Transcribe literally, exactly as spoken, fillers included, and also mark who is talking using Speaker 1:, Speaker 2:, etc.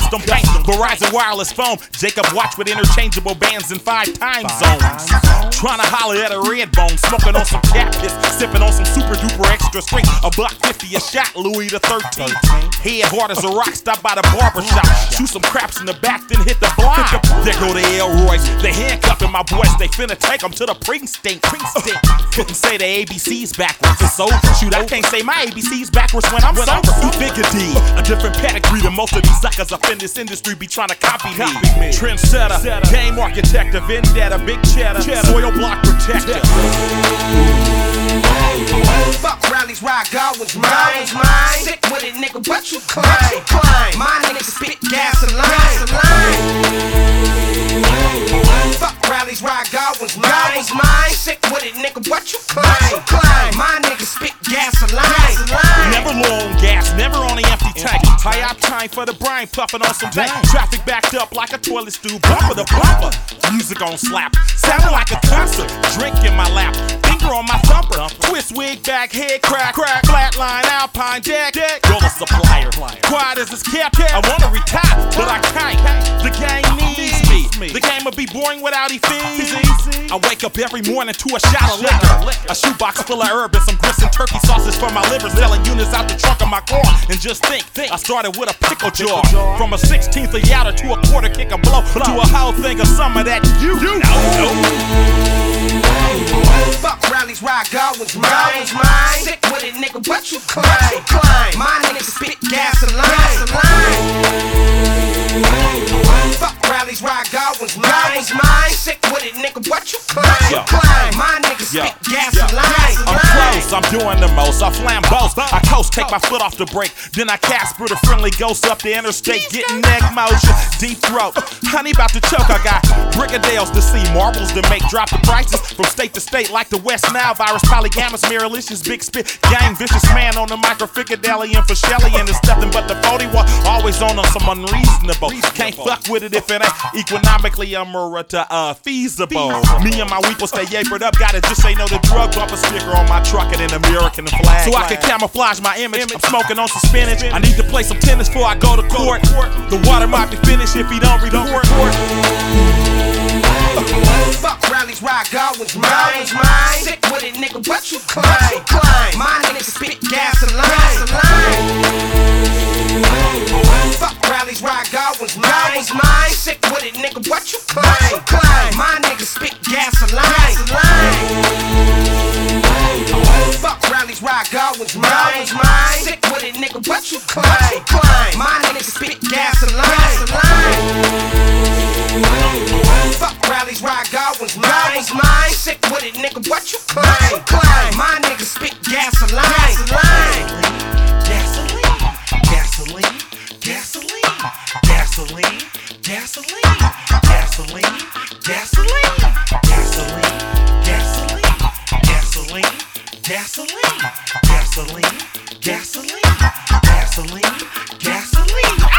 Speaker 1: custom paint, Verizon wireless phone, Jacob watch with interchangeable bands in five time zones. Tryna holler at a red bone, smoking on some cat piss, sipping on some super duper extra straight. A buck fifty a shot, Louis the thirteenth. Head hard as a rock, stop by the barbershop, shoot some craps in the back, then hit the block. There go the Elroys, they handcuffing my boys, they finna take them to the precinct. precinct. Couldn't say the A B C's backwards, it's over. Shoot, I can't say my A B C's backwards when I'm sober. Figure D, a different pedigree than most of these suckers up in this industry be trying to copy me. Trendsetter, game architect, a vendetta, big cheddar, soil block protector.
Speaker 2: Fuck rallies, ride Godwin's mine. Sick with it, nigga, what you claim? My niggas spit gasoline. Fuck rallies, ride Godwin's mine. Sick with it, nigga, what you claim? My niggas spit gasoline.
Speaker 1: Never low on gas, never on an empty tank. High octane for the brain, puffing on some dank. Traffic backed up like a toilet stool, bumper to bumper. Music on slap, sounding like a concert. Drink in my lap, finger on my thumper. Twist wig back, head crack, crack. Flatline, alpine, deck, deck. You're the supplier. Quiet as it's kept. I wanna retire, but I can't. The game needs me. The game will be boring without Ephesians. I wake up every morning to a shot of liquor, a shoebox full of herb and some grits and turkey sauces for my liver. Selling units out the trunk of my car. And just think, I started with a pickle jar. From a sixteenth of yachter to a quarter kick a blow to a whole thing of some of that you know.
Speaker 2: Fuck rallies, ride Godwin's mine. Sick with it, nigga, what you claim? My niggas spit gasoline. Fuck rallies, ride Godwin's mine. Sick with it, nigga, what you claim? My niggas spit gasoline.
Speaker 1: I'm close, I'm doing the most. I flambeau, I coast, take my foot off the brake. Then I Casper the friendly ghost up the interstate, getting neck motion, deep throat. Honey about to choke, I got brigadales to see, marbles to make, drop the prices from state to state like the West Nile virus, polygamous, miralicious, big spit, gang, vicious man on the micro, Ficadelian for Shelly, and it's nothing but the forty-one, always on us some unreasonable. Can't fuck with it if it ain't economically or to uh feasible. Me and my week will stay yapered up, gotta just say no to drug bumper sticker on my truck and an American flag, so I can camouflage my image. I'm smoking on some spinach. I need to play some tennis before I go to court. The water might be finished if he don't report.
Speaker 2: Fuck rallies, ride Godwin's mine. Sick with it, nigga, what you claim? My niggas spit gasoline. Fuck rallies, ride Godwin's mine. Sick with it, nigga, what you claim? My niggas spit gasoline. Fuck rallies, ride Godwin's mine. Sick with it, nigga, what you claim? My niggas spit gasoline. Fuck rallies, ride Godwin's mine. Sick with it, nigga, what you claim? My niggas spit gasoline.
Speaker 3: Gasoline, gasoline, gasoline, gasoline, gasoline, gasoline, gasoline, gasoline, gasoline, gasoline, gasoline, gasoline, gasoline, gasoline, gasoline.